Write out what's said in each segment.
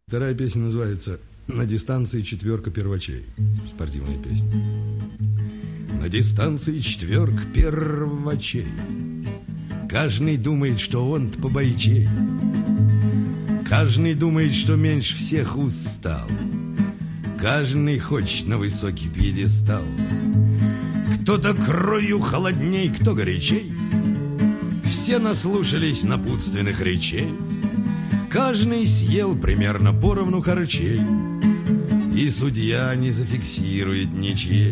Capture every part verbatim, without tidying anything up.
Вторая песня называется «На дистанции четверка первачей». Спортивная песня. На дистанции четверка первачей. Каждый думает, что он побойчей. Каждый думает, что меньше всех устал. Каждый хочет на высокий пьедестал. Кто-то кровью холодней, кто горячей. Все наслушались напутственных речей. Каждый съел примерно поровну харчей. И судья не зафиксирует ничьей.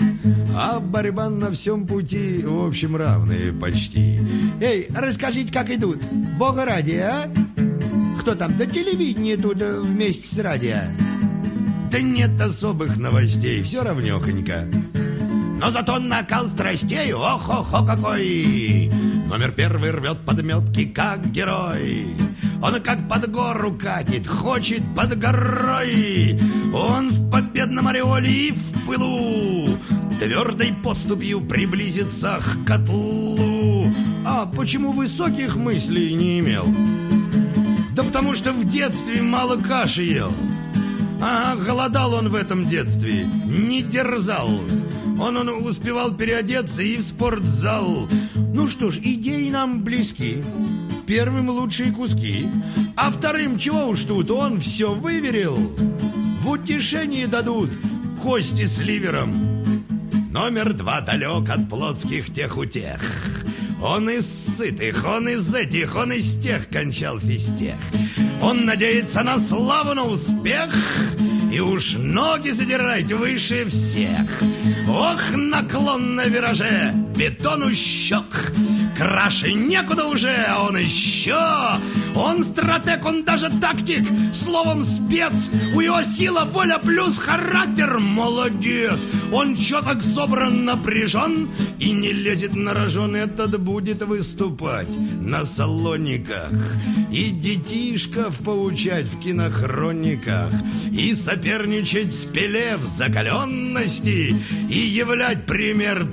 А борьба на всем пути, в общем, равные почти. Эй, расскажите, как идут. Бога ради, а? Кто там, до телевидения тут вместе с радио? Да нет особых новостей, все равнёхонько. Но зато накал страстей, ох-охо какой! Номер первый рвет подметки, как герой. Он как под гору катит, хочет под горой. Он в победном ореоле и в пылу твердой поступью приблизится к котлу. А почему высоких мыслей не имел? Да потому что в детстве мало каши ел. А голодал он в этом детстве, не дерзал. Он, он успевал переодеться и в спортзал. Ну что ж, идеи нам близки. Первым лучшие куски, а вторым чего уж тут, он все выверил. В утешение дадут кости с ливером. Номер два далек от плотских техутех. Он из сытых, он из этих, он из тех кончал физтех. Он надеется на славу, на успех, и уж ноги задирать выше всех. Ох, наклон на вираже, бетон у щек. Краше некуда уже, а он еще. Он стратег, он даже тактик, словом спец. У него сила, воля плюс характер, молодец. Он чёток собран, напряжен и не лезет на рожон. Этот будет выступать на салониках и детишков поучать в кинохрониках, и соперничать с Пеле в закаленности, и являть пример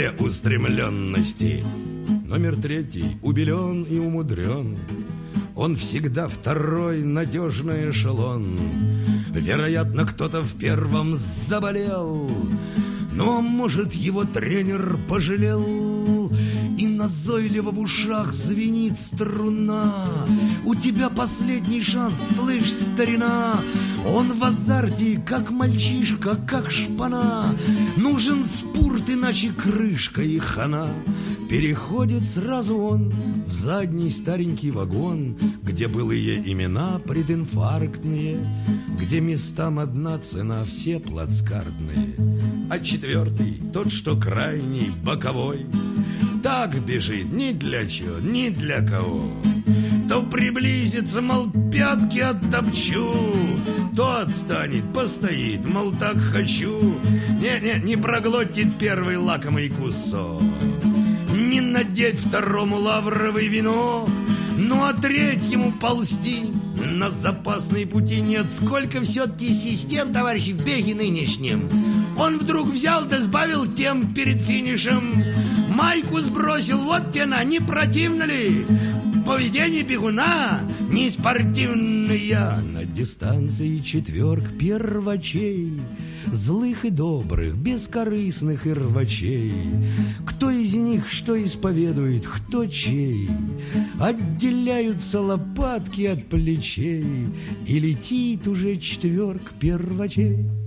целеустремленности. Номер третий убелен и умудрен. Он всегда второй надежный эшелон. Вероятно, кто-то в первом заболел, но, может, его тренер пожалел. И назойливо в ушах звенит струна. У тебя последний шанс, слышь, старина. Он в азарте, как мальчишка, как шпана. Нужен спорт, иначе крышка и хана. Переходит сразу он в задний старенький вагон, где былые имена прединфарктные, где местам одна цена, все плацкартные. А четвертый, тот, что крайний, боковой, так бежит ни для чего, ни для кого. То приблизится, мол, пятки оттопчу, то отстанет, постоит, мол, так хочу. Не-не, не проглотит первый лакомый кусок, не надеть второму лавровый венок, ну а третьему ползти на запасной пути нет. Сколько все-таки систем, товарищи, в беге нынешнем. Он вдруг взял да сбавил темп перед финишем. Майку сбросил, вот тена, не противно ли? Поведение бегуна не спортивное. На дистанции четверг первачей, злых и добрых, бескорыстных и рвачей. Кто из них что исповедует, кто чей? Отделяются лопатки от плечей, и летит уже четверг первачей.